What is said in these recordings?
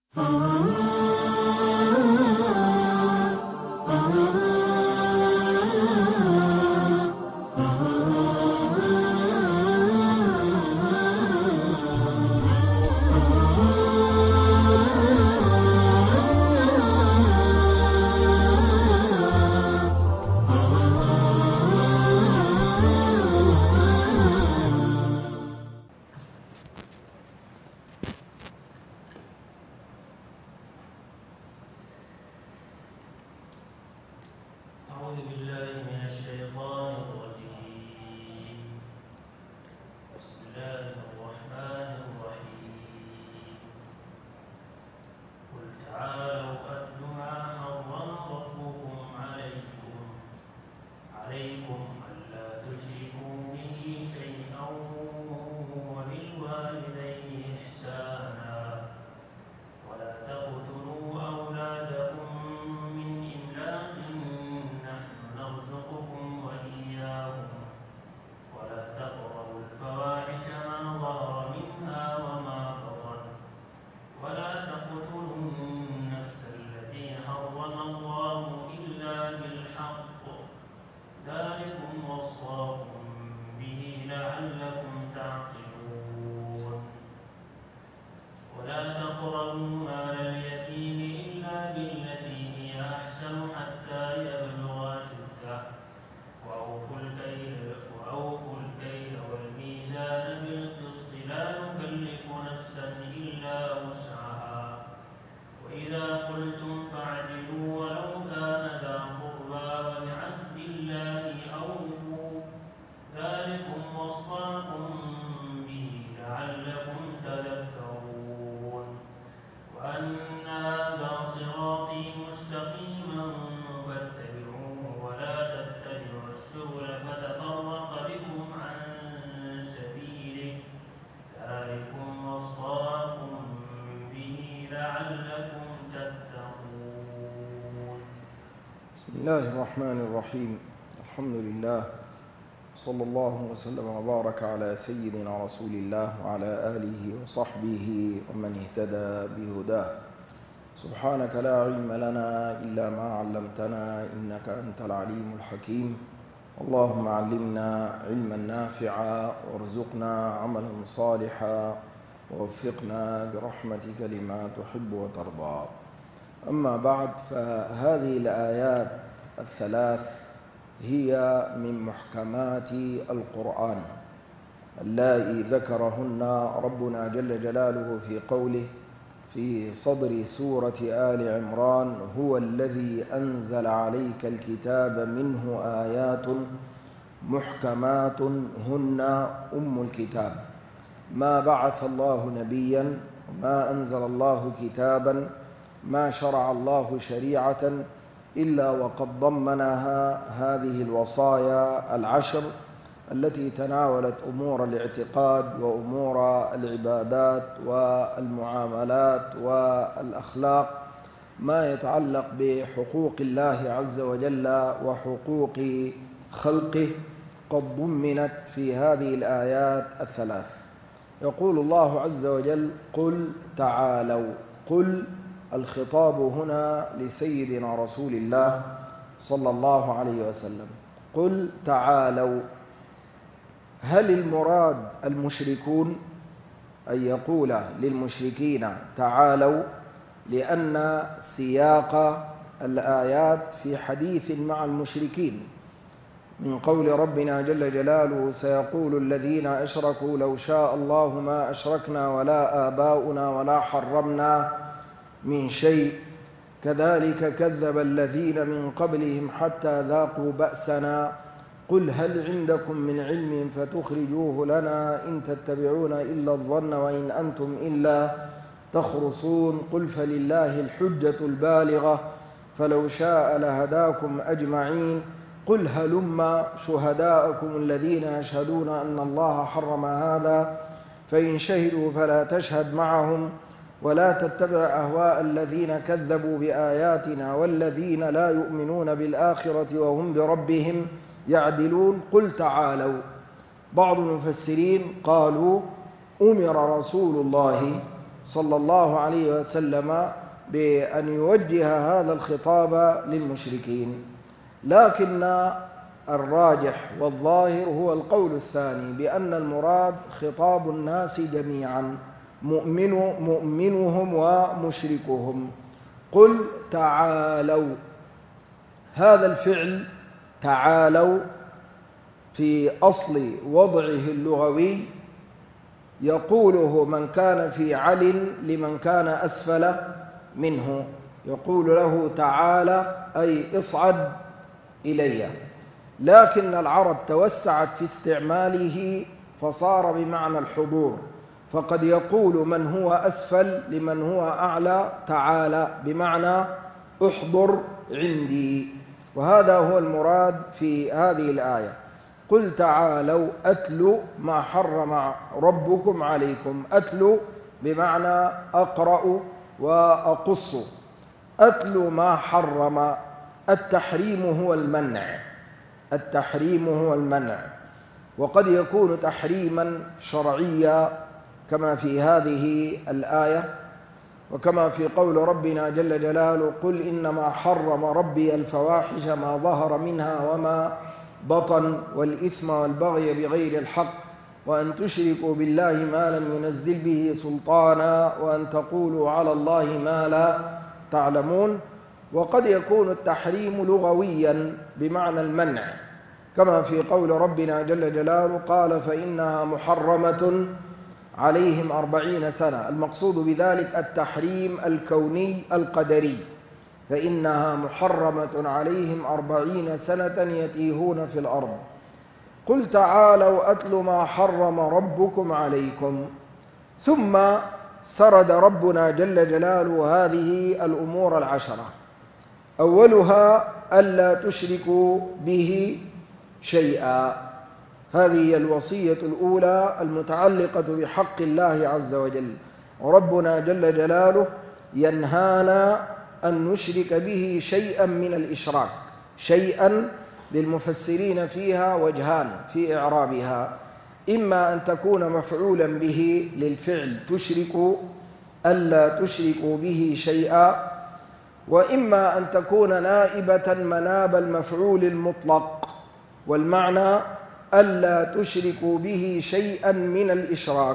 بسم الله الرحمن الرحيم. الحمد لله، صلى الله وسلم وبارك على سيدنا رسول الله وعلى آله وصحبه ومن اهتدى بهداه. سبحانك لا علم لنا إلا ما علمتنا إنك أنت العليم الحكيم. اللهم علمنا علما نافعا وارزقنا عملا صالحا ووفقنا برحمتك لما تحب وترضى. أما بعد، فهذه الآيات الثلاث هي من محكمات القرآن اللائي ذكرهن ربنا جل جلاله في قوله في صدر سورة آل عمران: هو الذي أنزل عليك الكتاب منه آيات محكمات هن أم الكتاب. ما بعث الله نبيا وما أنزل الله كتابا، ما شرع الله شريعة إلا وقد ضمنها هذه الوصايا العشر التي تناولت أمور الاعتقاد وأمور العبادات والمعاملات والأخلاق، ما يتعلق بحقوق الله عز وجل وحقوق خلقه، قد ضمنت في هذه الآيات الثلاث. يقول الله عز وجل: قل تعالوا. قل، الخطاب هنا لسيدنا رسول الله صلى الله عليه وسلم. قل تعالوا. هل المراد المشركون؟ أن يقول للمشركين تعالوا، لأن سياق الآيات في حديث مع المشركين، من قول ربنا جل جلاله: سيقول الذين أشركوا لو شاء الله ما أشركنا ولا آباؤنا ولا حرمنا من شيء، كذلك كذب الذين من قبلهم حتى ذاقوا بأسنا، قل هل عندكم من علم فتخرجوه لنا إن تتبعون إلا الظن وإن أنتم إلا تخرصون، قل فلله الحجة البالغة فلو شاء لهداكم أجمعين، قل هلم شهداءكم الذين يشهدون أن الله حرم هذا فإن شهدوا فلا تشهد معهم ولا تتبع أهواء الذين كذبوا بآياتنا والذين لا يؤمنون بالآخرة وهم بربهم يعدلون. قل تعالوا. بعض المفسرين قالوا: أمر رسول الله صلى الله عليه وسلم بأن يوجه هذا الخطاب للمشركين، لكن الراجح والظاهر هو القول الثاني، بأن المراد خطاب الناس جميعا، مؤمنهم ومشركهم. قل تعالوا، هذا الفعل تعالوا في أصل وضعه اللغوي يقوله من كان في عل لمن كان أسفل منه، يقول له تعالى أي اصعد إلي، لكن العرب توسعت في استعماله فصار بمعنى الحضور، فقد يقول من هو أسفل لمن هو أعلى تعالى بمعنى احضر عندي، وهذا هو المراد في هذه الآية. قل تعالوا أتلوا ما حرم ربكم عليكم، أتلوا بمعنى أقرأ وأقص، أتلوا ما حرم، التحريم هو المنع، التحريم هو المنع، وقد يكون تحريما شرعيا كما في هذه الآية، وكما في قول ربنا جل جلاله قل إنما حرم ربي الفواحش ما ظهر منها وما بطن والإثم والبغي بغير الحق وأن تشركوا بالله ما لم ينزل به سلطانا وأن تقولوا على الله ما لا تعلمون. وقد يكون التحريم لغويا بمعنى المنع، كما في قول ربنا جل جلاله قال فإنها محرمة عليهم 40 سنة، المقصود بذلك التحريم الكوني القدري، فإنها محرمة عليهم 40 سنة يتيهون في الأرض. قل تعالوا أتل ما حرم ربكم عليكم، ثم سرد ربنا جل جلاله هذه الأمور العشرة، أولها ألا تشركوا به شيئا، هذه هي الوصية الأولى المتعلقة بحق الله عز وجل، وربنا جل جلاله ينهانا أن نشرك به شيئا من الإشراك. شيئا للمفسرين فيها وجهان في إعرابها، إما أن تكون مفعولا به للفعل تشرك ألا تشركوا به شيئا، وإما أن تكون نائبة مناب المفعول المطلق، والمعنى ألا تشركوا به شيئا من الإشراك.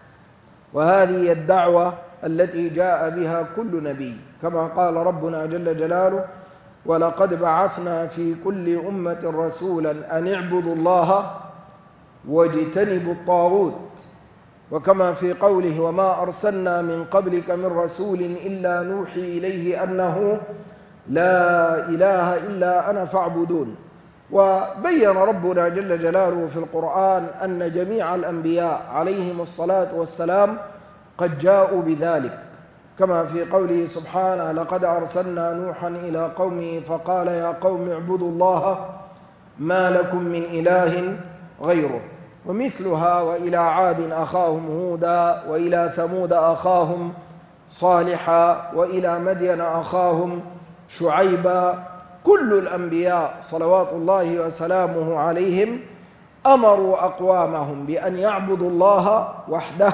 وهذه الدعوة التي جاء بها كل نبي، كما قال ربنا جل جلاله ولقد بعثنا في كل أمة رسولا أن اعبدوا الله واجتنبوا الطاغوت، وكما في قوله وما أرسلنا من قبلك من رسول إلا نوحي إليه أنه لا إله إلا أنا فاعبدون. وبين ربنا جل جلاله في القرآن أن جميع الأنبياء عليهم الصلاة والسلام قد جاءوا بذلك، كما في قوله سبحانه لقد أرسلنا نوحا إلى قومه فقال يا قوم اعبدوا الله ما لكم من إله غيره، ومثلها وإلى عاد أخاهم هودا وإلى ثمود أخاهم صالحا وإلى مدين أخاهم شعيبا. كل الأنبياء صلوات الله وسلامه عليهم أمروا أقوامهم بأن يعبدوا الله وحده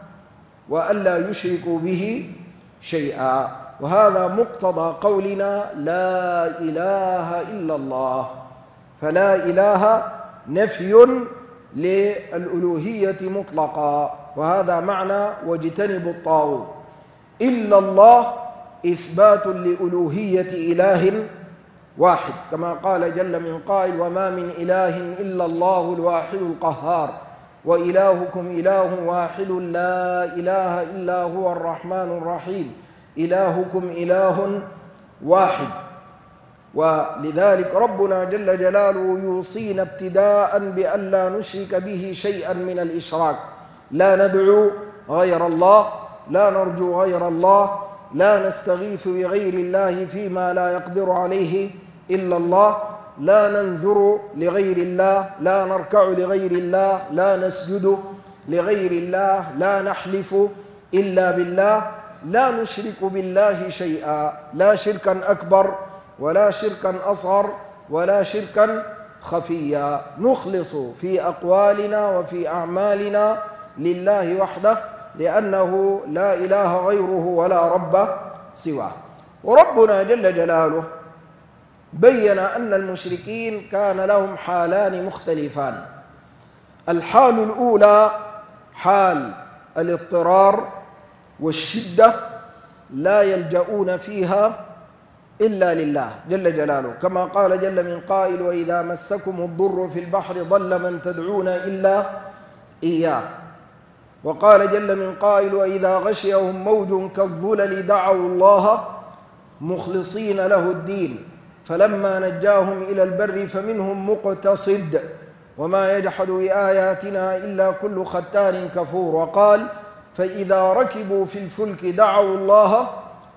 وألا يشركوا به شيئا، وهذا مقتضى قولنا لا إله إلا الله، فلا إله نفي للألوهية مطلقا، وهذا معنى واجتنبوا الطاغوت. إلا الله إثبات لألوهية إله واحد، كما قال جل من قائل وما من إله إلا الله الواحد القهار وإلهكم إله واحد لا إله إلا هو الرحمن الرحيم إلهكم إله واحد. ولذلك ربنا جل جلاله يوصينا ابتداء بأن لا نشرك به شيئا من الإشراك، لا ندعو غير الله، لا نرجو غير الله، لا نستغيث بغير الله فيما لا يقدر عليه إلا الله، لا ننذر لغير الله، لا نركع لغير الله، لا نسجد لغير الله، لا نحلف إلا بالله، لا نشرك بالله شيئا، لا شركا أكبر ولا شركا أصغر ولا شركا خفيا، نخلص في أقوالنا وفي أعمالنا لله وحده لأنه لا إله غيره ولا رب سواه. وربنا جل جلاله بين أن المشركين كان لهم حالان مختلفان. الحال الأولى حال الاضطرار والشدة، لا يلجؤون فيها إلا لله جل جلاله، كما قال جل من قائل: وإذا مسكم الضر في البحر ضل من تدعون إلا إياه. وقال جل من قائل: وإذا غشيهم موج كالظلل دعوا الله مخلصين له الدين فلما نجاهم إلى البر فمنهم مقتصد وما يجحد بآياتنا إلا كل ختان كفور. وقال: فإذا ركبوا في الفلك دعوا الله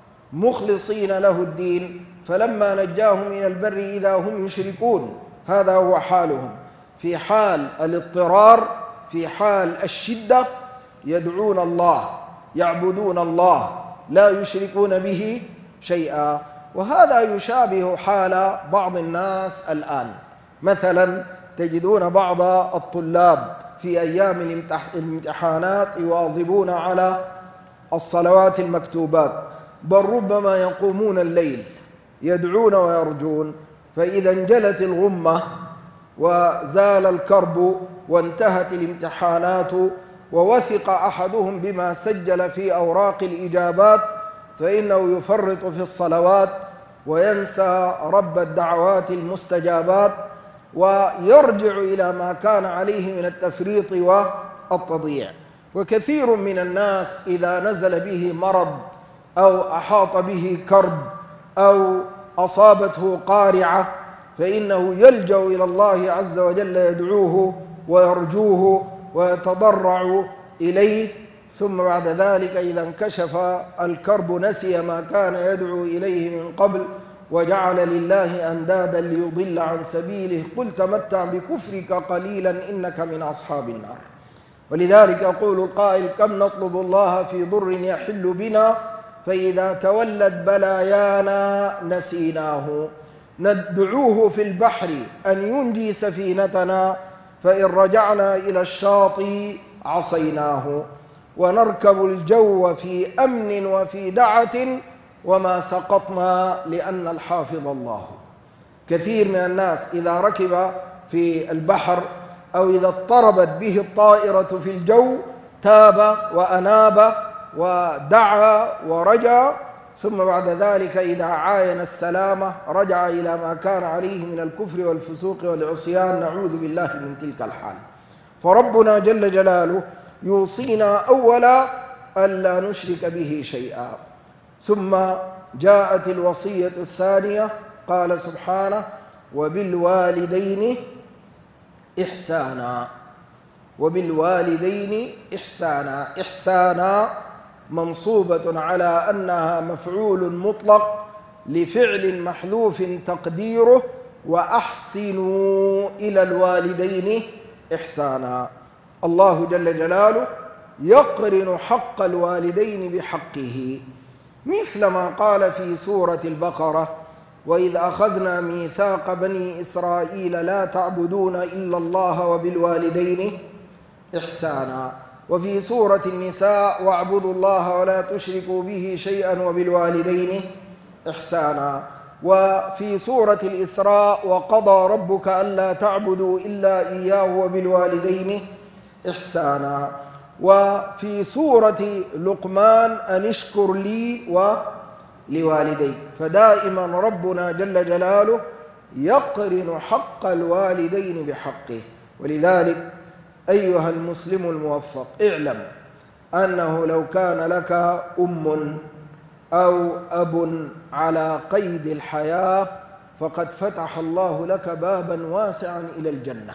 مخلصين له الدين فلما نجاهم إلى البر إذا هم يشركون. هذا هو حالهم في حال الاضطرار. في حال الشدة يدعون الله، يعبدون الله، لا يشركون به شيئا. وهذا يشابه حال بعض الناس الآن. مثلا تجدون بعض الطلاب في أيام الامتحانات يواظبون على الصلوات المكتوبات، بل ربما يقومون الليل يدعون ويرجون، فإذا انجلت الغمة وزال الكرب وانتهت الامتحانات ووثق أحدهم بما سجل في أوراق الإجابات فإنه يفرط في الصلوات وينسى رب الدعوات المستجابات ويرجع إلى ما كان عليه من التفريط والتضييع. وكثير من الناس إذا نزل به مرض أو أحاط به كرب أو أصابته قارعة فإنه يلجأ إلى الله عز وجل يدعوه ويرجوه ويتضرع إليه، ثم بعد ذلك إذا انكشف الكرب نسي ما كان يدعو إليه من قبل وجعل لله أندادا ليضل عن سبيله. قل تمتع بكفرك قليلا إنك من أصحاب النار. ولذلك يقول القائل: كم نطلب الله في ضر يحل بنا فإذا تولت بلايانا نسيناه، ندعوه في البحر أن ينجي سفينتنا فإن رجعنا إلى الشاطئ عصيناه، ونركب الجو في أمن وفي دعة وما سقطنا لأن الحافظ الله. كثير من الناس إذا ركب في البحر أو إذا اضطربت به الطائرة في الجو تاب وأناب ودعا ورجا، ثم بعد ذلك إذا عاين السلامة رجع إلى ما كان عليه من الكفر والفسوق والعصيان، نعوذ بالله من تلك الحال. فربنا جل جلاله يوصينا أولا ألا نشرك به شيئا، ثم جاءت الوصية الثانية قال سبحانه: وبالوالدين إحسانا. وبالوالدين إحسانا. إحسانا منصوبة على أنها مفعول مطلق لفعل محذوف تقديره وأحسنوا إلى الوالدين إحسانا. الله جل جلاله يقرن حق الوالدين بحقه، مثل ما قال في سورة البقرة: وإذ أخذنا ميثاق بني إسرائيل لا تعبدون إلا الله وبالوالدين إحسانا. وفي سورة النساء: واعبدوا الله ولا تشركوا به شيئا وبالوالدين إحسانا. وفي سورة الإسراء: وقضى ربك ألا تعبدوا إلا إياه وبالوالدين إحسانا. وفي سورة لقمان: أن اشكر لي ولوالديك. فدائما ربنا جل جلاله يقرن حق الوالدين بحقه. ولذلك أيها المسلم الموفق، اعلم أنه لو كان لك أم أو أب على قيد الحياة فقد فتح الله لك بابا واسعا إلى الجنة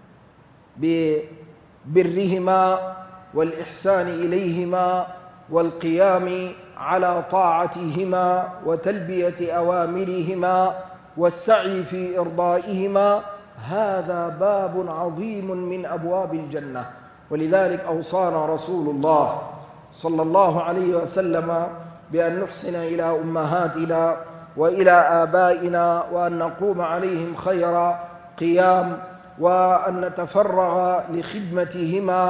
ببرهما والإحسان إليهما والقيام على طاعتهما وتلبية أوامرهما والسعي في إرضائهما. هذا باب عظيم من أبواب الجنة. ولذلك أوصانا رسول الله صلى الله عليه وسلم بأن نحسن إلى أمهاتنا وإلى آبائنا وأن نقوم عليهم خير قيام وأن نتفرغ لخدمتهما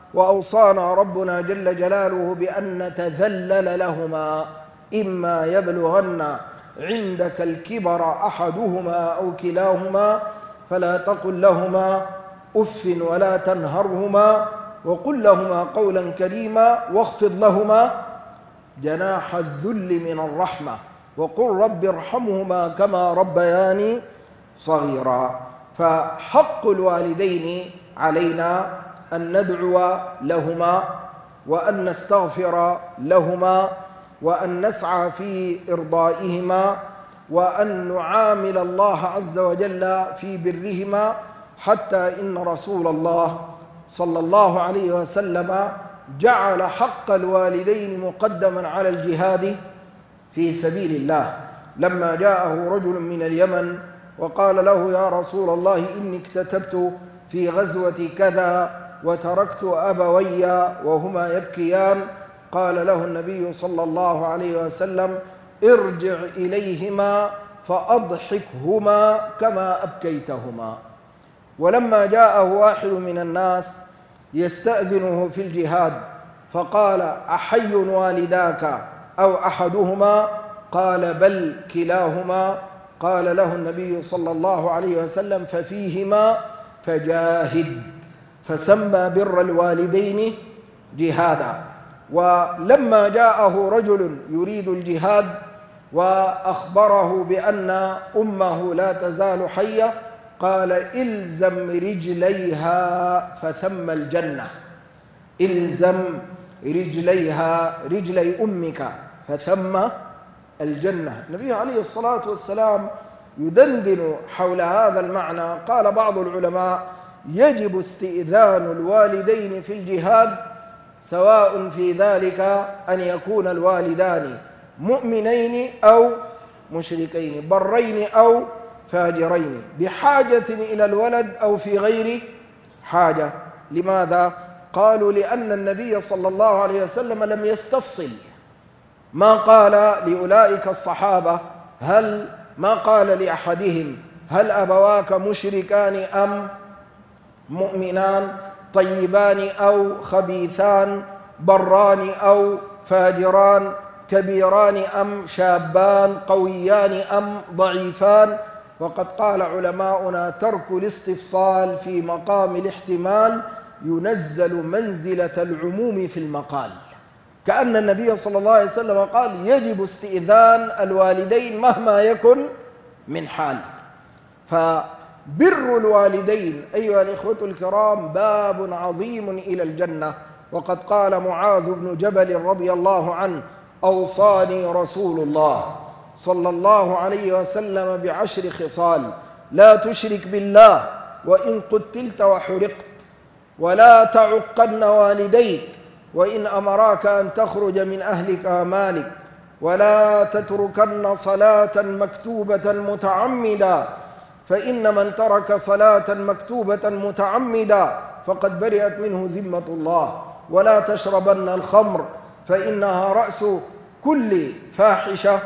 وأوصانا ربنا جل جلاله بأن نتذلل لهما إما يبلغن عندك الكبر أحدهما أو كلاهما فلا تقل لهما أف ولا تنهرهما وقل لهما قولا كريما واخفض لهما جناح الذل من الرحمة وقل رب ارحمهما كما ربياني صغيرا. فحق الوالدين علينا أن ندعو لهما وأن نستغفر لهما وأن نسعى في إرضائهما وأن نعامل الله عز وجل في برهما، حتى إن رسول الله صلى الله عليه وسلم جعل حق الوالدين مقدما على الجهاد في سبيل الله. لما جاءه رجل من اليمن وقال له يا رسول الله إني اكتتبت في غزوة كذا وتركت أبوي وهما يبكيان، قال له النبي صلى الله عليه وسلم ارجع إليهما فأضحكهما كما أبكيتهما. ولما جاءه واحد من الناس يستأذنه في الجهاد فقال أحي والداك أو أحدهما؟ قال بل كلاهما. قال له النبي صلى الله عليه وسلم ففيهما فجاهد، فسمى بر الوالدين جهادا. ولما جاءه رجل يريد الجهاد وأخبره بأن أمه لا تزال حية قال إلزم رجليها فثم الجنة، إلزم رجليها رجلي أمك فثم الجنة. النبي عليه الصلاة والسلام يدندن حول هذا المعنى. قال بعض العلماء يجب استئذان الوالدين في الجهاد سواء في ذلك أن يكون الوالدان مؤمنين أو مشركين، برين أو فاجرين، بحاجة إلى الولد أو في غير حاجة. لماذا؟ قالوا لأن النبي صلى الله عليه وسلم لم يستفصل، ما قال لأولئك الصحابة ما قال لأحدهم هل أبواك مشركان أم مؤمنان، طيبان أو خبيثان، بران أو فاجران، كبيران أم شابان، قويان أم ضعيفان. وقد قال علماؤنا ترك الاستفصال في مقام الاحتمال ينزل منزلة العموم في المقال، كأن النبي صلى الله عليه وسلم قال يجب استئذان الوالدين مهما يكن من حال. فبر الوالدين أيها الإخوة الكرام باب عظيم إلى الجنة. وقد قال معاذ بن جبل رضي الله عنه أوصاني رسول الله صلى الله عليه وسلم ب10 خصال: لا تشرك بالله وإن قتلت وحرقت، ولا تعقن والديك وإن أمراك أن تخرج من أهلك ومالك، ولا تتركن صلاة مكتوبة متعمدا، فإن من ترك صلاة مكتوبة متعمدا فقد برئت منه ذمة الله، ولا تشربن الخمر فإنها رأس كل فاحشة،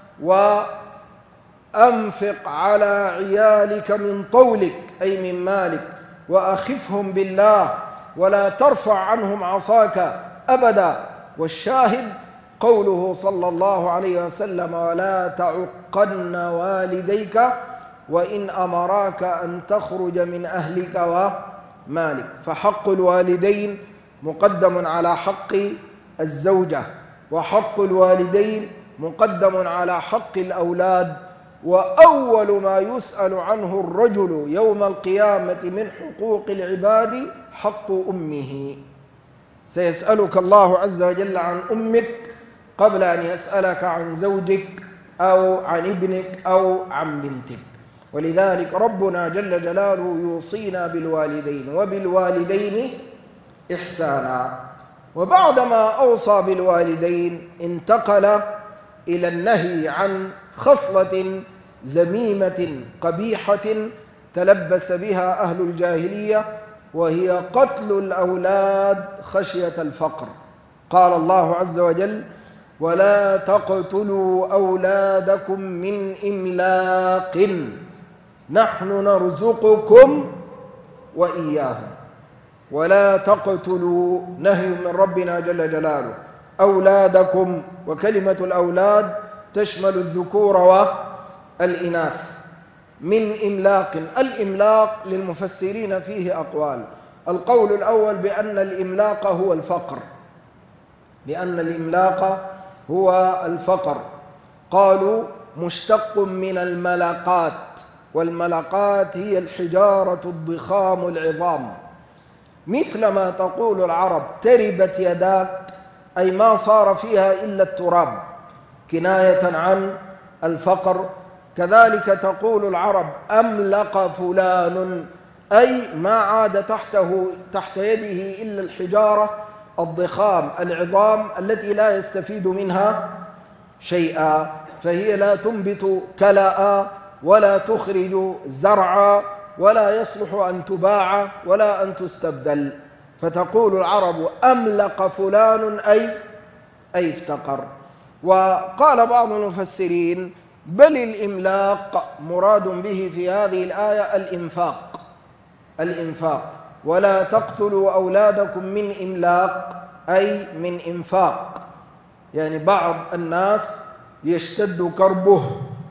وأنفق على عيالك من طولك أي من مالك، وأخفهم بالله ولا ترفع عنهم عصاك أبدا. والشاهد قوله صلى الله عليه وسلم ولا تعقن والديك وإن أمراك أن تخرج من أهلك ومالك. فحق الوالدين مقدم على حق الزوجة، وحق الوالدين مقدم على حق الأولاد. وأول ما يسأل عنه الرجل يوم القيامة من حقوق العباد حق أمه. سيسألك الله عز وجل عن أمك قبل أن يسألك عن زوجك أو عن ابنك أو عن بنتك. ولذلك ربنا جل جلاله يوصينا بالوالدين وبالوالدين إحسانا. وبعدما أوصى بالوالدين انتقل إلى النهي عن خصلة ذميمة قبيحة تلبس بها أهل الجاهلية، وهي قتل الأولاد خشية الفقر. قال الله عز وجل ولا تقتلوا أولادكم من إملاق نحن نرزقكم وإياهم. ولا تقتلوا نهي من ربنا جل جلاله أولادكم، وكلمة الأولاد تشمل الذكور والإناث، من إملاق. الإملاق للمفسرين فيه أقوال. القول الأول بأن الإملاق هو الفقر، بأن الإملاق هو الفقر. قالوا مشتق من الملقات، والملقات هي الحجارة الضخام العظام، مثل ما تقول العرب تربت يداك، أي ما صار فيها إلا التراب، كناية عن الفقر. كذلك تقول العرب أملق فلان، أي ما عاد تحت يده إلا الحجارة الضخام العظام التي لا يستفيد منها شيئا، فهي لا تنبت كلاء ولا تخرج زرعا ولا يصلح أن تباع ولا أن تستبدل. فتقول العرب أملق فلان أي افتقر. وقال بعض المفسرين بل الإملاق مراد به في هذه الآية الإنفاق، ولا تقتلوا أولادكم من إملاق أي من إنفاق. يعني بعض الناس يشتد كربه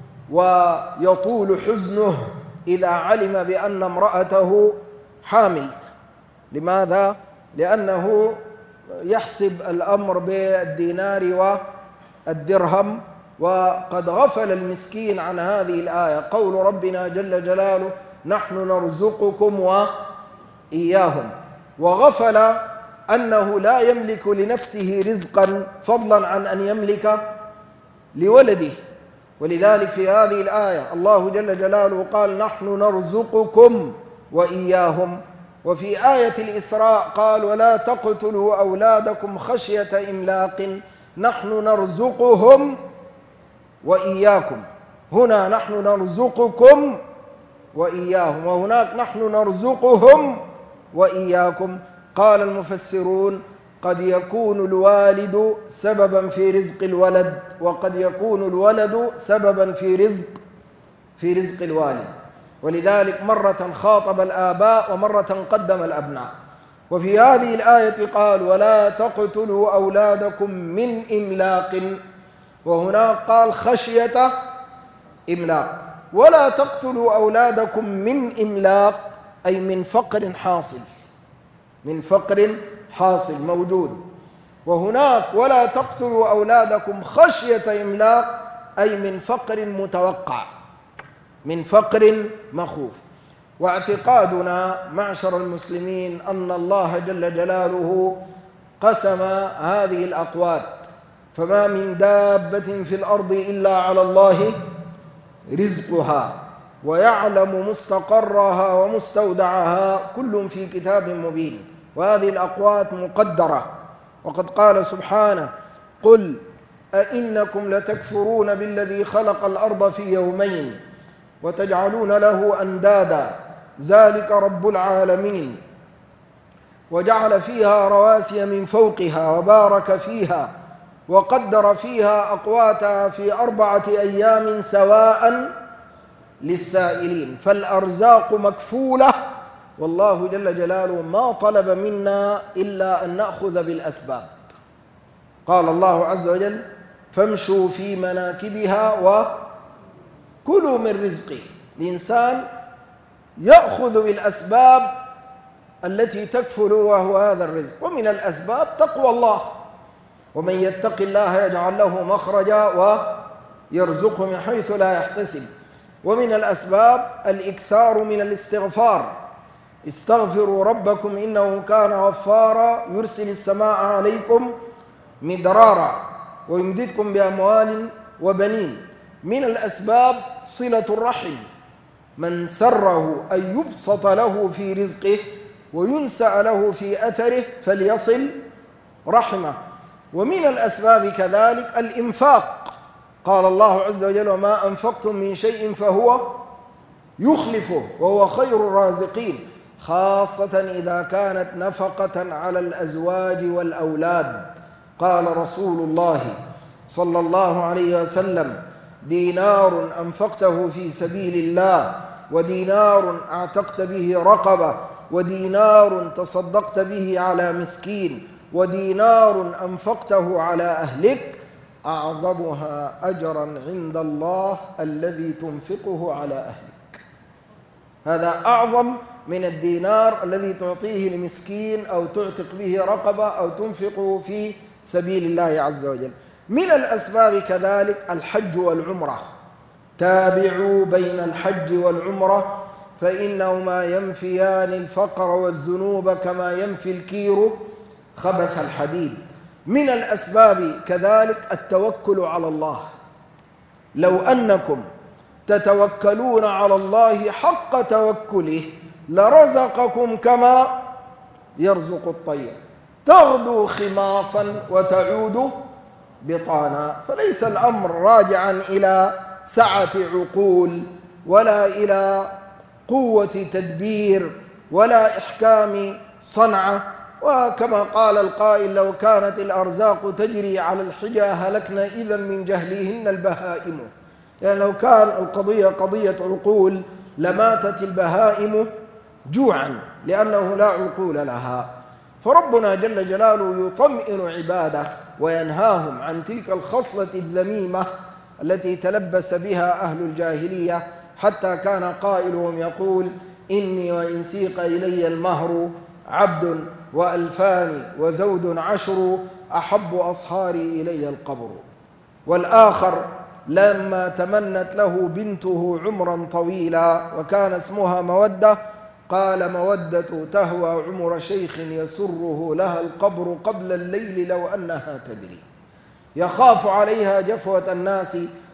ويطول حزنه إذا علم بأن امرأته حامل. لماذا؟ لأنه يحسب الأمر بالدينار والدرهم، وقد غفل المسكين عن هذه الآية. قول ربنا جل جلاله نحن نرزقكم وإياهم، وغفل أنه لا يملك لنفسه رزقا فضلا عن أن يملك لولده. ولذلك في هذه الآية الله جل جلاله قال نحن نرزقكم وإياهم. وفي آية الإسراء قال ولا تقتلوا أولادكم خشية إملاق نحن نرزقهم وإياكم. هنا نحن نرزقكم وإياهم، وهناك نحن نرزقهم وإياكم. قال المفسرون قد يكون الوالد سببا في رزق الولد، وقد يكون الولد سببا في رزق الوالد. ولذلك مرة خاطب الآباء ومرة قدم الأبناء. وفي هذه الآية قال ولا تقتلوا أولادكم من إملاق، وهناك قال خشية إملاق. ولا تقتلوا أولادكم من إملاق أي من فقر حاصل، من فقر حاصل موجود. وهناك ولا تقتلوا أولادكم خشية إملاق أي من فقر متوقع، من فقر مخوف. واعتقادنا معشر المسلمين أن الله جل جلاله قسم هذه الأقوات، فما من دابة في الأرض إلا على الله رزقها ويعلم مستقرها ومستودعها كل في كتاب مبين. وهذه الأقوات مقدرة. وقد قال سبحانه قل أئنكم لتكفرون بالذي خلق الأرض في يومين وتجعلون له أندادا ذلك رب العالمين وجعل فيها رواسي من فوقها وبارك فيها وقدر فيها أقواتها في 4 أيام سواء للسائلين. فالأرزاق مكفولة، والله جل جلاله ما طلب منا إلا أن نأخذ بالأسباب. قال الله عز وجل فامشوا في مناكبها وكلوا من رزقه. الإنسان يأخذ بالأسباب التي تكفل وهو هذا الرزق. ومن الأسباب تقوى الله، ومن يتق الله يجعل له مخرجا ويرزقه من حيث لا يحتسب. ومن الأسباب الإكثار من الاستغفار. استغفروا ربكم إنه كان غفارا يرسل السماء عليكم مدرارا ويمددكم بأموال وبنين. من الأسباب صلة الرحم، من سره أن يبسط له في رزقه وينسأ له في أثره فليصل رحمه. ومن الأسباب كذلك الإنفاق. قال الله عز وجل وما أنفقتم من شيء فهو يخلفه وهو خير الرازقين، خاصة إذا كانت نفقة على الأزواج والأولاد. قال رسول الله صلى الله عليه وسلم دينار أنفقته في سبيل الله ودينار أعتقت به رقبة ودينار تصدقت به على مسكين ودينار أنفقته على أهلك أعظمها أجرا عند الله الذي تنفقه على أهلك. هذا أعظم من الدينار الذي تعطيه لمسكين أو تعتق به رقبة أو تنفقه في سبيل الله عز وجل. من الأسباب كذلك الحج والعمرة. تابعوا بين الحج والعمرة فإنهما ينفيان الفقر والذنوب كما ينفي الكير خبث الحديد. من الأسباب كذلك التوكل على الله. لو أنكم تتوكلون على الله حق توكله لرزقكم كما يرزق الطير تغدو خماصا وتعود بطانا. فليس الأمر راجعا إلى سعة عقول ولا إلى قوة تدبير ولا إحكام صنعة. وكما قال القائل لو كانت الأرزاق تجري على الحجى هلكنا إذا من جهلهن البهائم. يعني لو كان القضية قضية عقول لماتت البهائم جوعا لأنه لا عقول لها. فربنا جل جلاله يطمئن عباده وينهاهم عن تلك الخصلة الذميمة التي تلبس بها أهل الجاهلية، حتى كان قائلهم يقول إني وإن سيق إلي المهر عبد وألفان وزود عشر أحب أصهاري إلي القبر. والآخر لما تمنت له بنته عمرا طويلا وكان اسمها مودة قال مودة تهوى عمر شيخ يسره لها القبر قبل الليل لو أنها تدري يخاف عليها جفوة الناس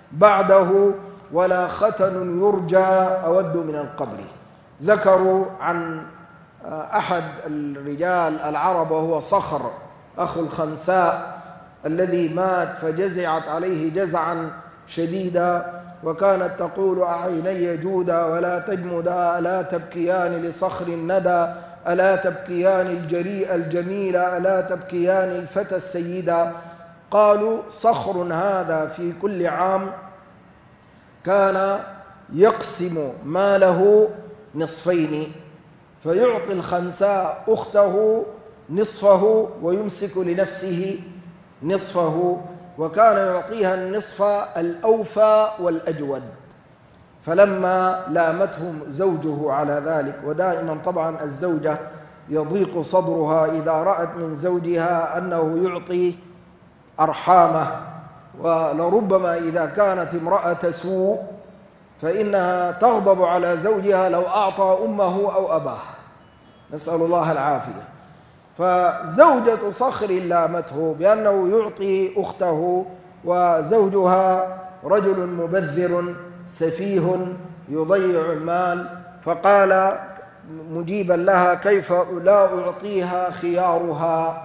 بعده ولا ختن يرجى أود من القبر. ذكروا عن أحد الرجال العرب وهو صخر أخو الخنساء الذي مات فجزعت عليه جزعا شديدا وكانت تقول أعيني جودا ولا تجمدا ألا تبكيان لصخر الندى ألا تبكيان الجريء الجميل ألا تبكيان الفتى السيدا. قالوا صخر هذا في كل عام كان يقسم ماله نصفين فيعطي الخنساء أخته نصفه ويمسك لنفسه نصفه وكان يعطيها النصف الأوفى والأجود. فلما لامتهم زوجه على ذلك، ودائما طبعا الزوجة يضيق صدرها إذا رأت من زوجها أنه يعطي أرحامه، ولربما إذا كانت امرأة سوء فإنها تغضب على زوجها لو أعطى أمه أو أباه، نسأل الله العافية. فزوجة صخر لامته بأنه يعطي أخته وزوجها رجل مبذر سفيه يضيع المال، فقال مجيبا لها كيف لا أعطيها خيارها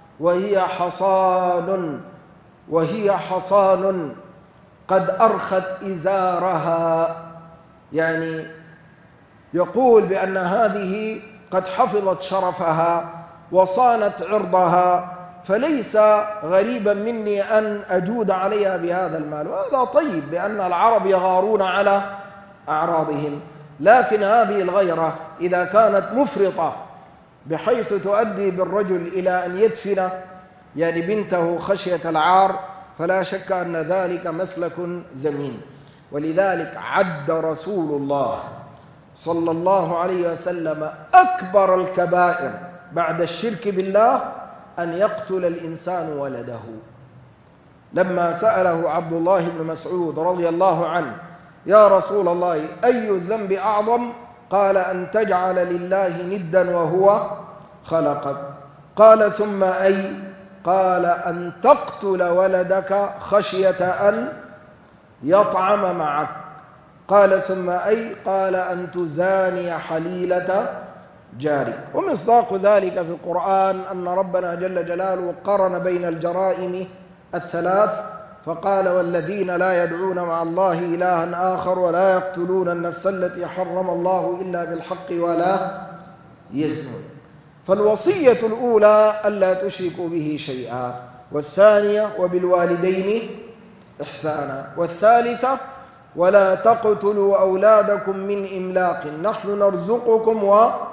وهي حصان قد أرخت إزارها. يعني يقول بأن هذه قد حفظت شرفها وصانت عرضها فليس غريبا مني أن أجود عليها بهذا المال. وهذا طيب لأن العرب يغارون على أعراضهم، لكن هذه الغيرة إذا كانت مفرطة بحيث تؤدي بالرجل إلى أن يدفن يعني بنته خشية العار فلا شك أن ذلك مسلك ذميم. ولذلك عد رسول الله صلى الله عليه وسلم أكبر الكبائر بعد الشرك بالله أن يقتل الإنسان ولده. لما سأله عبد الله بن مسعود رضي الله عنه يا رسول الله أي الذنب أعظم؟ قال أن تجعل لله ندا وهو خلقك. قال ثم أي؟ قال أن تقتل ولدك خشية أن يطعم معك. قال ثم أي؟ قال أن تزاني حليلة جاري. ومصداق ذلك في القرآن أن ربنا جل جلاله قرن بين الجرائم الثلاث فقال والذين لا يدعون مع الله إلها آخر ولا يقتلون النفس التي حرم الله إلا بالحق ولا يزنون. فالوصية الأولى ألا تشركوا به شيئا، والثانية وبالوالدين إحسانا، والثالثة ولا تقتلوا أولادكم من إملاق نحن نرزقكم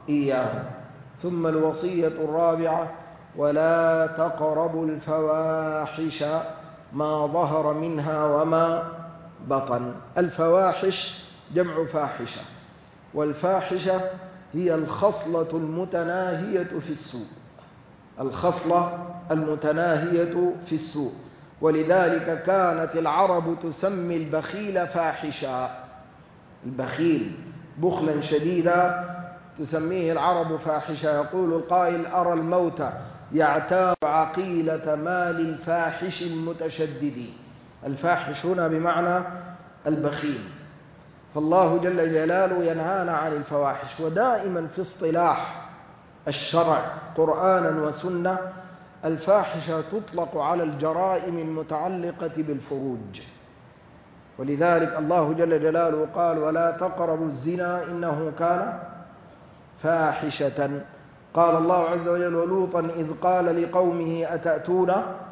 إياه. ثم الوصية الرابعة: ولا تقربوا الفواحش ما ظهر منها وما بطن. الفواحش جمع فاحشة، والفاحشة هي الخصلة المتناهية في السوء، الخصلة المتناهية في السوء. ولذلك كانت العرب تسمي البخيل فاحشا، البخيل بخلا شديدا تسميه العرب فاحشا. يقول القائل: أرى الموت يعتاب عقيلة مال الفاحش المتشدد. الفاحش هنا بمعنى البخيل. فالله جل جلاله ينهانا عن الفواحش. ودائما في اصطلاح الشرع قرآنا وسنة الفاحشة تطلق على الجرائم المتعلقة بالفروج. ولذلك الله جل جلاله قال: ولا تقربوا الزنا إنه كان فاحشة. قال الله عز وجل: ولوطا إذ قال لقومه أتأتون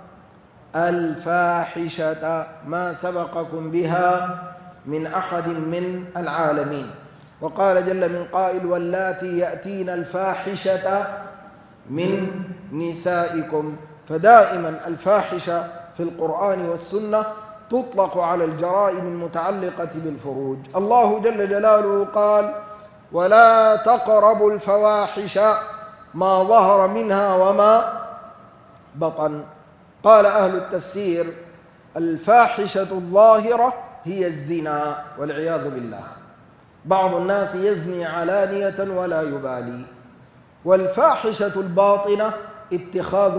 الفاحشة ما سبقكم بها من أحد من العالمين. وقال جل من قائل: واللاتي يأتين الفاحشة من نسائكم. فدائما الفاحشة في القرآن والسنة تطلق على الجرائم المتعلقة بالفروج. الله جل جلاله قال: ولا تقربوا الفواحش ما ظهر منها وما بطن. قال أهل التفسير: الفاحشة الظاهرة هي الزنا والعياذ بالله، بعض الناس يزني علانية ولا يبالي. والفاحشة الباطنة اتخاذ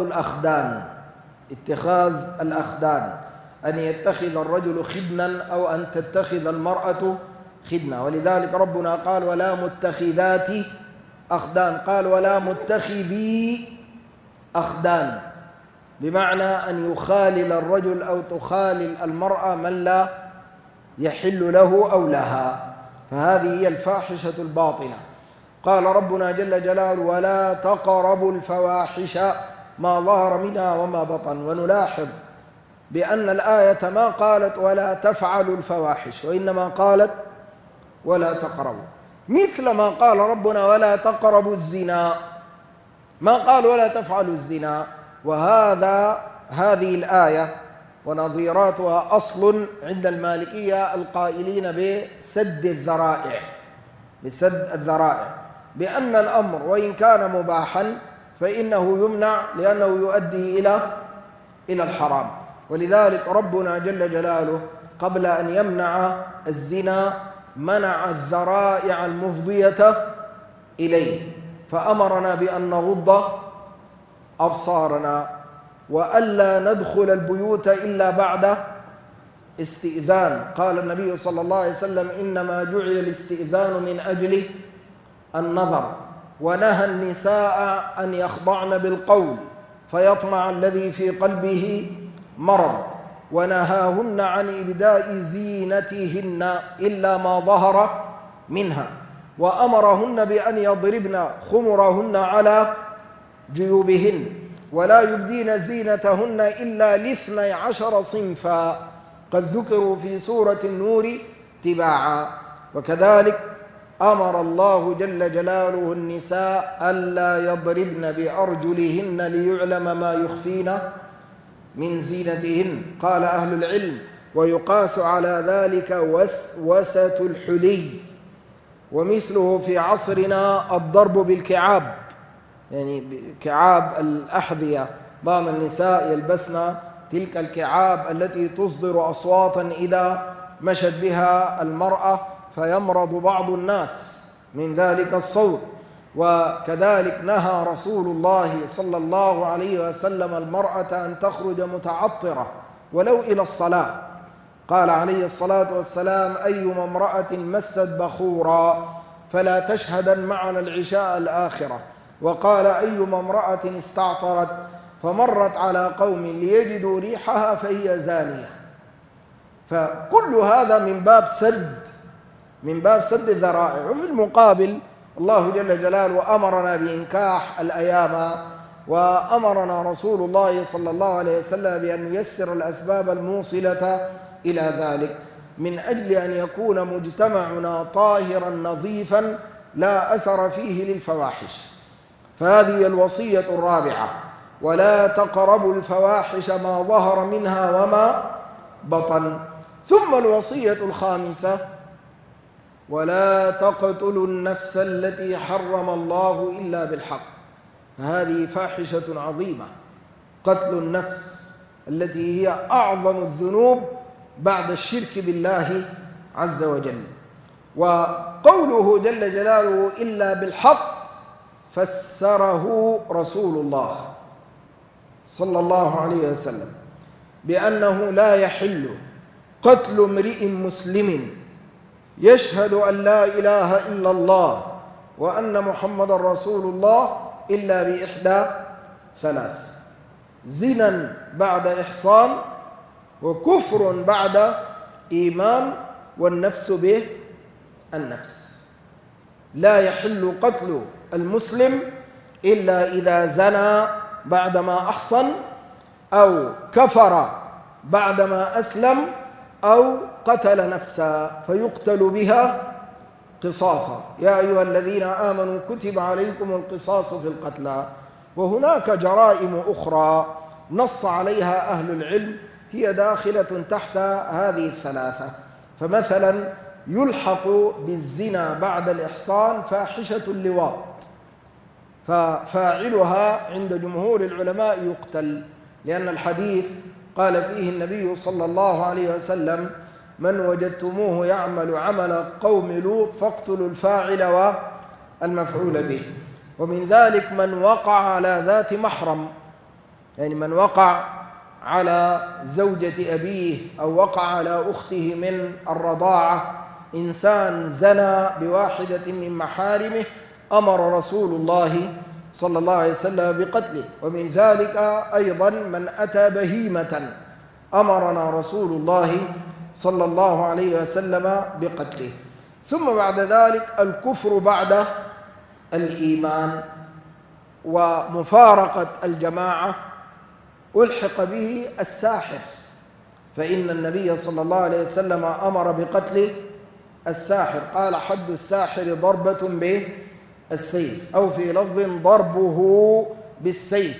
الأخدان، أن يتخذ الرجل خدنا أو أن تتخذ المرأة خدنا. ولذلك ربنا قال: ولا متخذات أخدان، قال: ولا متخذي أخدان، بمعنى أن يخالل الرجل أو تخالل المرأة من لا يحل له أو لها. فهذه هي الفاحشة الباطنة. قال ربنا جل جلاله: ولا تقربوا الفواحش ما ظهر منها وما بطن. ونلاحظ بأن الآية ما قالت ولا تفعلوا الفواحش، وإنما قالت ولا تقربوا، مثل ما قال ربنا: ولا تقربوا الزنا، ما قال ولا تفعلوا الزنا. هذه الآية ونظيراتها أصل عند المالكية القائلين بسد الذرائع، بأن الأمر وإن كان مباحا فإنه يمنع لأنه يؤدي إلى الحرام. ولذلك ربنا جل جلاله قبل أن يمنع الزنا منع الذرائع المفضية إليه، فأمرنا بأن نغض أبصارنا وألا ندخل البيوت إلا بعد استئذان. قال النبي صلى الله عليه وسلم: إنما جعل الاستئذان من أجل النظر. ونهى النساء أن يخضعن بالقول فيطمع الذي في قلبه مرض. ونهاهن عن إبداء زينتهن إلا ما ظهر منها. وأمرهن بأن يضربن خمرهن على جيوبهن ولا يبدين زينتهن إلا ل12 صنفا قد ذكروا في سورة النور تباعا. وكذلك أمر الله جل جلاله النساء ألا يضربن بأرجلهن ليعلم ما يخفين من زينتهن. قال أهل العلم: ويقاس على ذلك وسوسة الحلي، ومثله في عصرنا الضرب بالكعاب، يعني كعاب الأحذية. بعض النساء يلبسن تلك الكعاب التي تصدر أصواتا إذا مشت بها المرأة فيمرض بعض الناس من ذلك الصوت. وكذلك نهى رسول الله صلى الله عليه وسلم المرأة أن تخرج متعطرة ولو إلى الصلاة. قال عليه الصلاة والسلام: أيما امرأة مست بخورا فلا تشهدن معنا العشاء الآخرة. وقال: أيما امرأة استعطرت فمرت على قوم ليجدوا ريحها فهي زانية. فكل هذا من باب سد الذرائع. وفي المقابل الله جل جلاله أمرنا بإنكاح الأيام، وأمرنا رسول الله صلى الله عليه وسلم بأن ييسر الأسباب الموصلة إلى ذلك، من أجل أن يكون مجتمعنا طاهرا نظيفا لا أثر فيه للفواحش. فهذه الوصية الرابعة: ولا تقربوا الفواحش ما ظهر منها وما بطن. ثم الوصية الخامسة: ولا تقتلوا النفس التي حرم الله إلا بالحق. هذه فاحشة عظيمة، قتل النفس التي هي أعظم الذنوب بعد الشرك بالله عز وجل. وقوله جل جلاله إلا بالحق فسره رسول الله صلى الله عليه وسلم بأنه لا يحل قتل امرئ مسلم يشهد أن لا إله إلا الله وأن محمد رسول الله إلا بإحدى ثلاث: زنا بعد إحصان، وكفر بعد إيمان، والنفس به النفس. لا يحل قتل المسلم إلا إذا زنى بعدما أحصن، أو كفر بعدما أسلم، أو قتل نفسا فيقتل بها قصاصا. يا أيها الذين آمنوا كتب عليكم القصاص في القتلى. وهناك جرائم أخرى نص عليها أهل العلم هي داخلة تحت هذه الثلاثة. فمثلا يلحق بالزنا بعد الإحصان فاحشة اللواط، ففاعلها عند جمهور العلماء يقتل، لأن الحديث قال فيه النبي صلى الله عليه وسلم: من وجدتموه يعمل عمل قوم لوط فاقتلوا الفاعل والمفعول به. ومن ذلك من وقع على ذات محرم، يعني من وقع على زوجة أبيه أو وقع على أخته من الرضاعة، إنسان زنى بواحدة من محارمه، أمر رسول الله صلى الله عليه وسلم بقتله. ومن ذلك أيضا من أتى بهيمة، أمرنا رسول الله صلى الله عليه وسلم بقتله. ثم بعد ذلك الكفر بعد الإيمان ومفارقة الجماعة، ألحق به الساحر، فإن النبي صلى الله عليه وسلم أمر بقتل الساحر، قال: حد الساحر ضربة بالسيف، أو في لفظ ضربه بالسيف.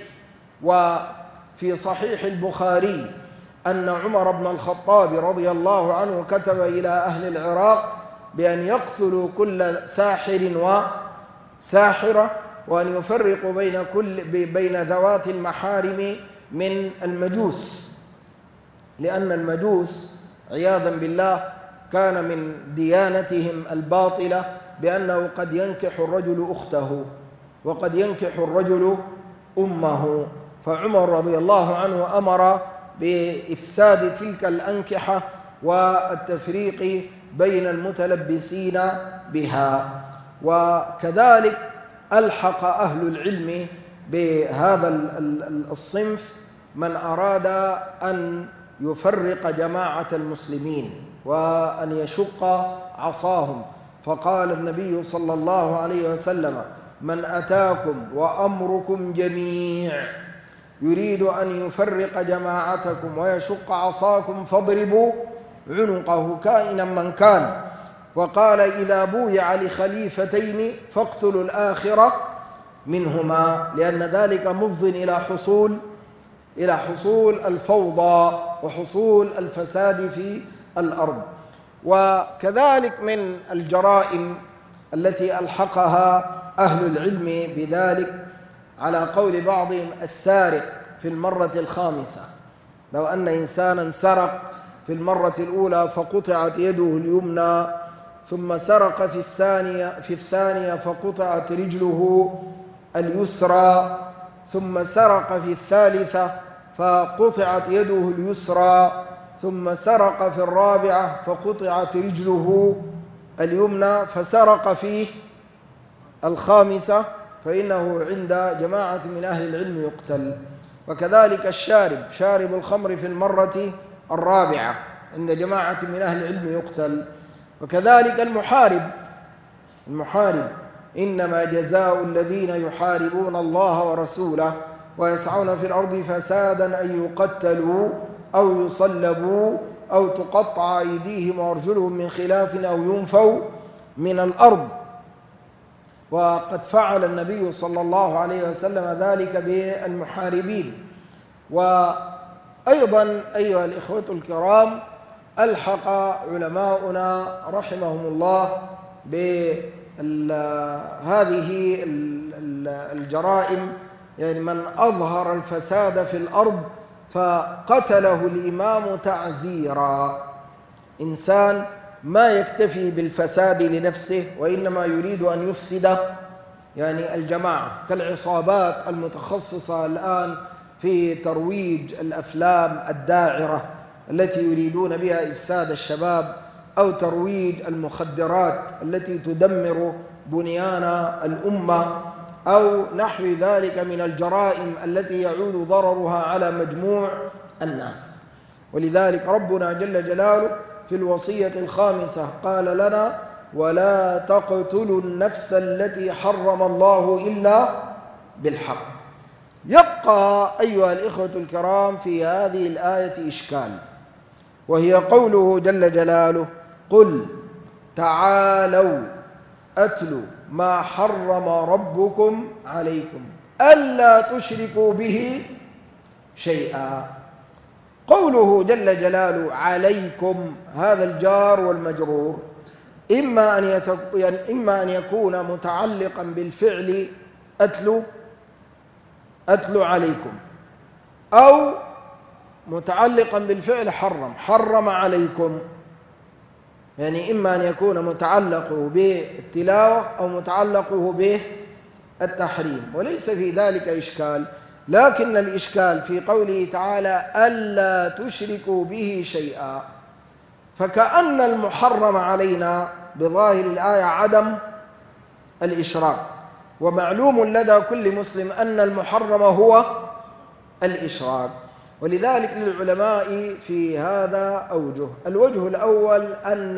وفي صحيح البخاري أن عمر بن الخطاب رضي الله عنه كتب إلى أهل العراق بأن يقتلوا كل ساحر وساحرة، وأن يفرقوا بين ذوات المحارم من المجوس، لأن المجوس عياذا بالله كان من ديانتهم الباطلة بأنه قد ينكح الرجل أخته وقد ينكح الرجل أمه. فعمر رضي الله عنه أمر بإفساد تلك الأنكحة والتفريق بين المتلبسين بها. وكذلك ألحق أهل العلم بهذا الصنف من أراد أن يفرق جماعة المسلمين وأن يشق عصاهم، فقال النبي صلى الله عليه وسلم: من أتاكم وأمركم جميع يريد أن يفرق جماعتكم ويشق عصاكم فاضربوا عنقه كائنا من كان. وقال: إذا بويع لخليفتين فاقتلوا الآخرة منهما، لأن ذلك مفض إلى حصول الفوضى وحصول الفساد في الأرض. وكذلك من الجرائم التي ألحقها أهل العلم بذلك على قول بعضهم السارق في المرة الخامسة. لو أن إنسانا سرق في المرة الأولى فقطعت يده اليمنى، ثم سرق في الثانية فقطعت رجله اليسرى، ثم سرق في الثالثة فقطعت يده اليسرى، ثم سرق في الرابعة فقطعت رجله اليمنى، فسرق في الخامسة، فإنه عند جماعة من أهل العلم يقتل. وكذلك شارب الخمر في المرة الرابعة عند جماعة من أهل العلم يقتل. وكذلك المحارب إنما جزاء الذين يحاربون الله ورسوله ويسعون في الأرض فسادا أن يقتلوا أو يصلبوا أو تقطع أيديهم وأرجلهم من خلاف أو ينفوا من الأرض وقد فعل النبي صلى الله عليه وسلم ذلك بالمحاربين. وأيضا أيها الإخوة الكرام، ألحق علماؤنا رحمهم الله بهذه الجرائم، يعني من أظهر الفساد في الأرض فقتله الإمام تعزيرا. إنسان ما يكتفي بالفساد لنفسه وإنما يريد أن يفسد يعني الجماعة، كالعصابات المتخصصة الآن في ترويج الأفلام الداعرة التي يريدون بها إفساد الشباب، أو ترويج المخدرات التي تدمر بنيان الأمة، أو نحو ذلك من الجرائم التي يعود ضررها على مجموع الناس. ولذلك ربنا جل جلاله في الوصية الخامسة قال لنا: ولا تقتلوا النفس التي حرم الله إلا بالحق. يبقى أيها الإخوة الكرام في هذه الآية إشكال، وهي قوله جل جلاله: قل تعالوا أتلوا ما حرم ربكم عليكم ألا تشركوا به شيئا. قوله جل جلاله عليكم، هذا الجار والمجرور إما أن يكون متعلقا بالفعل أتلو عليكم، أو متعلقا بالفعل حرم عليكم، يعني إما أن يكون متعلقه بالتلاوة أو متعلقه بالتحريم، وليس في ذلك إشكال. لكن الإشكال في قوله تعالى ألا تشركوا به شيئا، فكأن المحرم علينا بظاهر الآية عدم الإشراك، ومعلوم لدى كل مسلم أن المحرم هو الإشراك. ولذلك للعلماء في هذا أوجه. الوجه الأول أن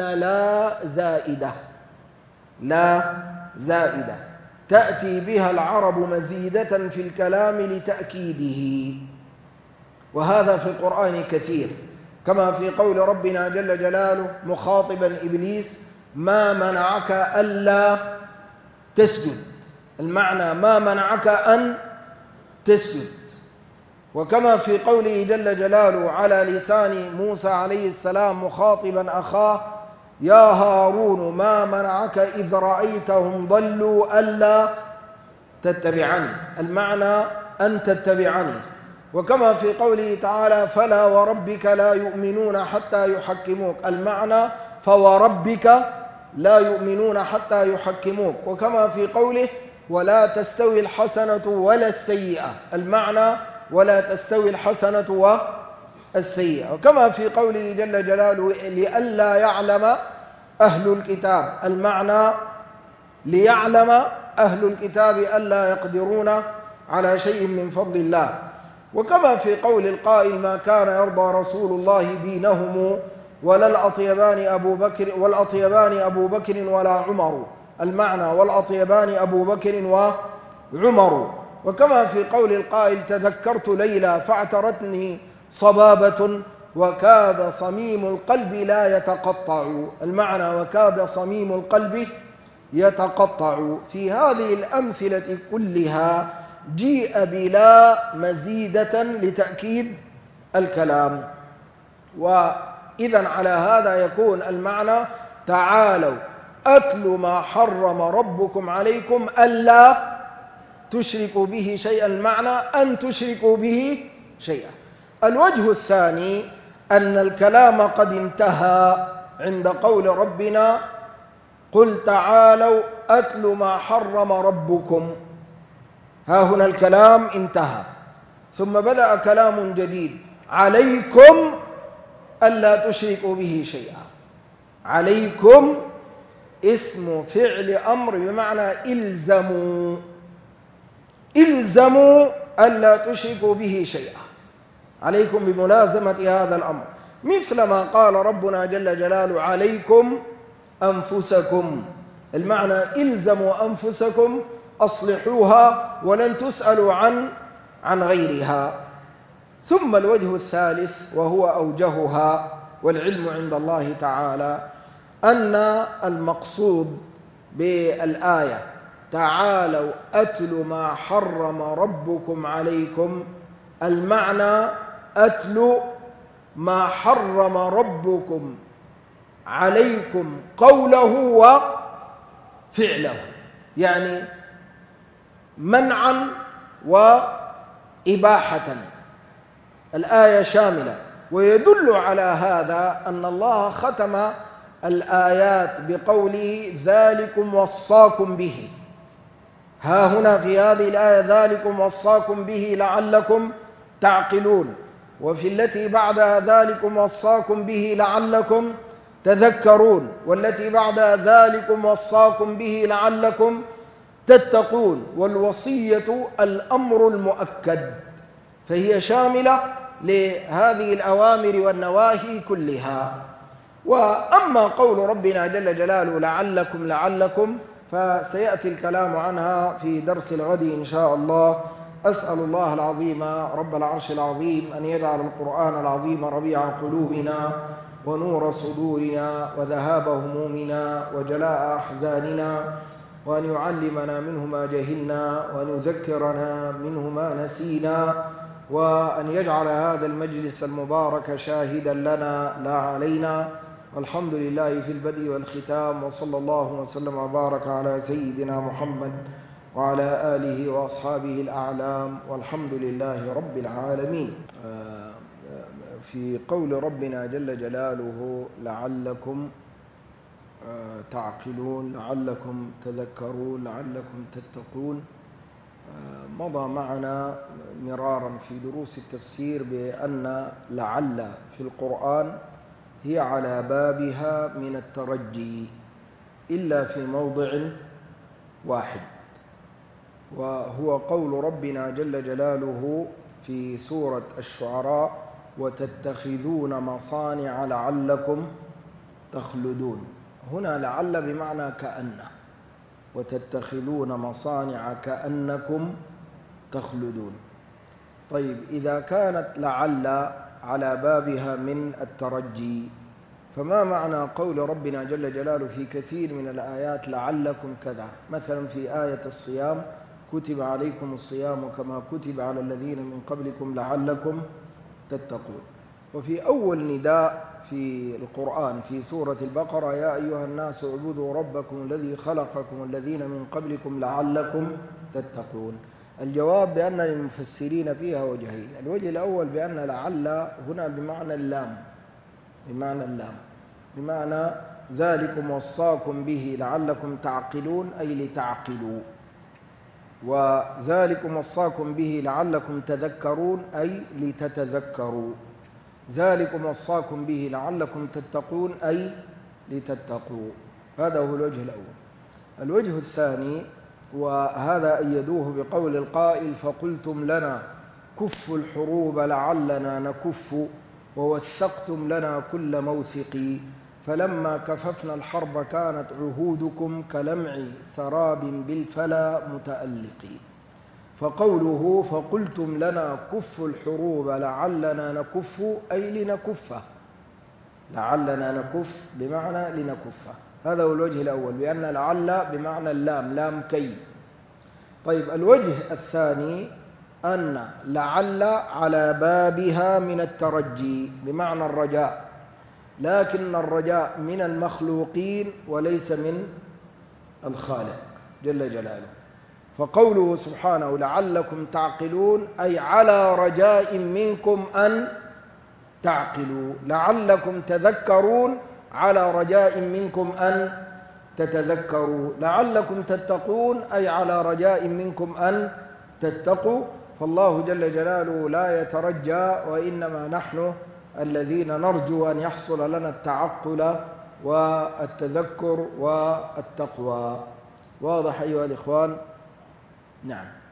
لا زائدة تأتي بها العرب مزيدة في الكلام لتأكيده، وهذا في القرآن كثير، كما في قول ربنا جل جلاله مخاطبا إبليس: ما منعك ألا تسجد، المعنى ما منعك أن تسجد. وكما في قوله جل جلاله على لسان موسى عليه السلام مخاطبا أخاه: يا هارون ما منعك إذ رأيتهم ضلوا ألا تتبعني، المعنى أن تتبعني. وكما في قوله تعالى: فلا وربك لا يؤمنون حتى يحكموك، المعنى فوربك لا يؤمنون حتى يحكموك. وكما في قوله: ولا تستوي الحسنة ولا السيئة، المعنى ولا تستوي الحسنة والسيئة. وكما في قوله جل جلاله: لئلا يعلم أهل الكتاب، المعنى ليعلم أهل الكتاب ألا يقدرون على شيء من فضل الله. وكما في قول القائل: ما كان يرضى رسول الله دينهم ولا الأطيبان أبو بكر ولا عمر، المعنى والأطيبان أبو بكر وعمر. وكما في قول القائل: تذكرت ليلى فاعترتني صبابة وكاد صميم القلب لا يتقطع، المعنى وكاد صميم القلب يتقطع. في هذه الأمثلة كلها جيء بلا مزيدة لتأكيد الكلام. وإذا على هذا يكون المعنى تعالوا أتلوا ما حرم ربكم عليكم ألا تشركوا به شيئا، المعنى أن تشركوا به شيئا. الوجه الثاني أن الكلام قد انتهى عند قول ربنا: قل تعالوا أتلوا ما حرم ربكم. ها هنا الكلام انتهى، ثم بدأ كلام جديد: عليكم ألا تشركوا به شيئا. عليكم اسم فعل أمر بمعنى إلزموا ألا تشركوا به شيئا، عليكم بملازمة هذا الأمر، مثل ما قال ربنا جل جلاله: عليكم أنفسكم، المعنى إلزموا أنفسكم أصلحوها ولن تسألوا عن غيرها. ثم الوجه الثالث وهو أوجهها والعلم عند الله تعالى، أن المقصود بالآية تعالوا أتل ما حرم ربكم عليكم، المعنى أتل ما حرم ربكم عليكم قوله وفعله، يعني منعا وإباحة. الآية شاملة، ويدل على هذا أن الله ختم الآيات بقوله ذلكم وصاكم به. ها هنا في هذه الآية ذلكم وصاكم به لعلكم تعقلون، وفي التي بعدها ذلكم وصاكم به لعلكم تذكرون، والتي بعدها ذلكم وصاكم به لعلكم تتقون. والوصية الأمر المؤكد، فهي شاملة لهذه الأوامر والنواهي كلها. وأما قول ربنا جل جلاله لعلكم فسيأتي الكلام عنها في درس الغد إن شاء الله. أسأل الله العظيم رب العرش العظيم أن يجعل القرآن العظيم ربيع قلوبنا ونور صدورنا وذهاب همومنا وجلاء أحزاننا، وأن يعلمنا منه ما جهلنا وأن يذكرنا منه ما نسينا، وأن يجعل هذا المجلس المبارك شاهدا لنا لا علينا. والحمد لله في البدء والختام، وصلى الله وسلم وبارك على سيدنا محمد وعلى آله وأصحابه الأعلام، والحمد لله رب العالمين. في قول ربنا جل جلاله لعلكم تعقلون، لعلكم تذكرون، لعلكم تتقون، مضى معنا مرارا في دروس التفسير بأن لعل في القرآن هي على بابها من الترجي إلا في موضع واحد، وهو قول ربنا جل جلاله في سورة الشعراء وتتخذون مصانع لعلكم تخلدون. هنا لعل بمعنى كأن، وتتخذون مصانع كأنكم تخلدون. طيب، إذا كانت لعل على بابها من الترجي، فما معنى قول ربنا جل جلاله في كثير من الآيات لعلكم كذا؟ مثلا في آية الصيام كتب عليكم الصيام كما كتب على الذين من قبلكم لعلكم تتقون. وفي أول نداء في القرآن في سورة البقرة يا أيها الناس اعبدوا ربكم الذي خلقكم الذين من قبلكم لعلكم تتقون. الجواب بأن للمفسرين فيها وجهين. الوجه الأول بأن لعل هنا بمعنى اللام، بمعنى ذلكم وصاكم به لعلكم تعقلون أي لتعقلوا، وذلكم وصاكم به لعلكم تذكرون أي لتتذكروا، ذلكم وصاكم به لعلكم تتقون أي لتتقوا. هذا هو الوجه الأول. الوجه الثاني، وهذا أيدوه بقول القائل فقلتم لنا كفوا الحروب لعلنا نكف ووثقتم لنا كل موثق فلما كففنا الحرب كانت عهودكم كلمع سراب بالفلا متألق. فقوله فقلتم لنا كفوا الحروب لعلنا نكف أي لنكفه، لعلنا نكف بمعنى لنكفه. هذا هو الوجه الأول، بأن لعل بمعنى اللام، لام كي. طيب، الوجه الثاني أن لعل على بابها من الترجي بمعنى الرجاء، لكن الرجاء من المخلوقين وليس من الخالق جل جلاله. فقوله سبحانه لعلكم تعقلون أي على رجاء منكم أن تعقلوا، لعلكم تذكرون على رجاء منكم أن تتذكروا، لعلكم تتقون أي على رجاء منكم أن تتقوا. فالله جل جلاله لا يترجى، وإنما نحن الذين نرجو أن يحصل لنا التعقل والتذكر والتقوى. واضح أيها الإخوان؟ نعم.